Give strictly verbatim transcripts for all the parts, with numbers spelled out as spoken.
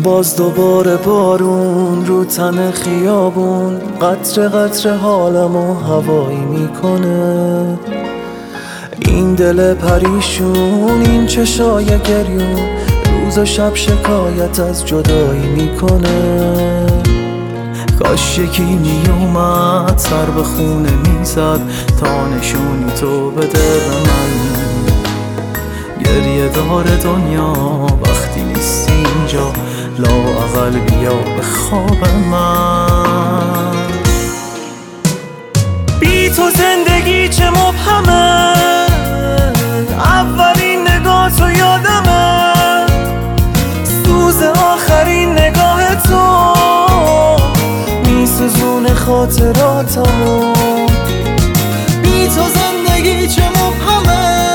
باز دوباره بارون رو تن خیابون، قطره قطره حالمو هوایی میکنه. این دل پریشون، این چشای گریون، روز و شب شکایت از جدایی میکنه. کاش یکی میومد سر به خونه میزد تا نشونی تو بده به من. گریه داره دنیا وقتی نیستی اینجا، لااقل بیا به خواب من. بی تو زندگی چه مبهمه، اولین نگاه تو یادمه، سوز آخرین نگاه تو میسوزونه خاطراتمو. بی تو زندگی چه مبهمه،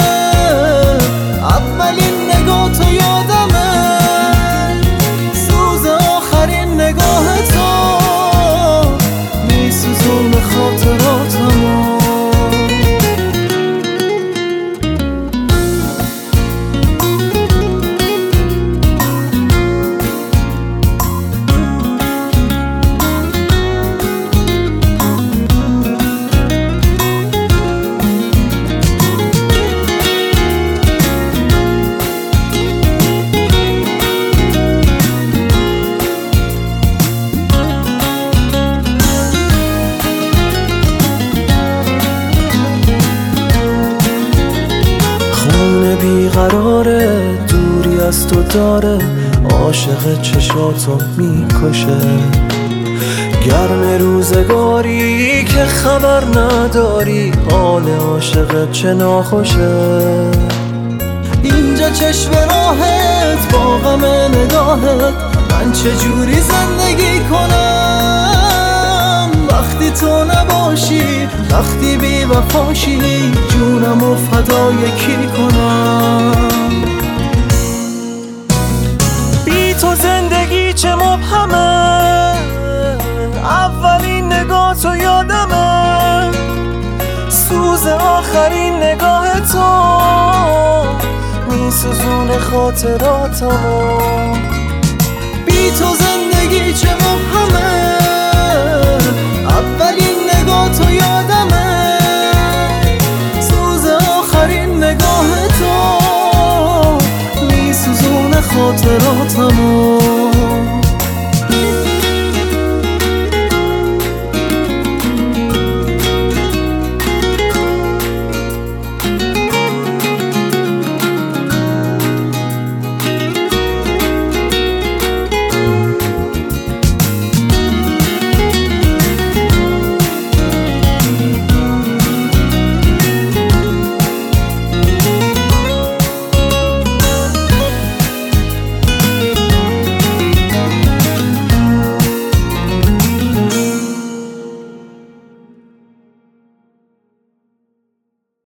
اولین نگاه تو یادمه، سوز آخرین نگاه تو میسوزونه خاطراتمو. بیقراره، دوری از تو داره، عاشق چشاتو میکشه. گرم روزگاری که خبر نداری، حال عاشق چه ناخوشه. اینجا چشم راهت با غم نگاهت، من چجوری زندگی کنم وقتی تو نباشی، وقتی بی وفاشی، جونمو فدای کی کنم. بی تو زندگی چه مبهمه، اولین نگاه تو یادمه، سوز آخرین نگاه تو میسوزونه خاطراتمو. بی تو زندگی چه مبهمه،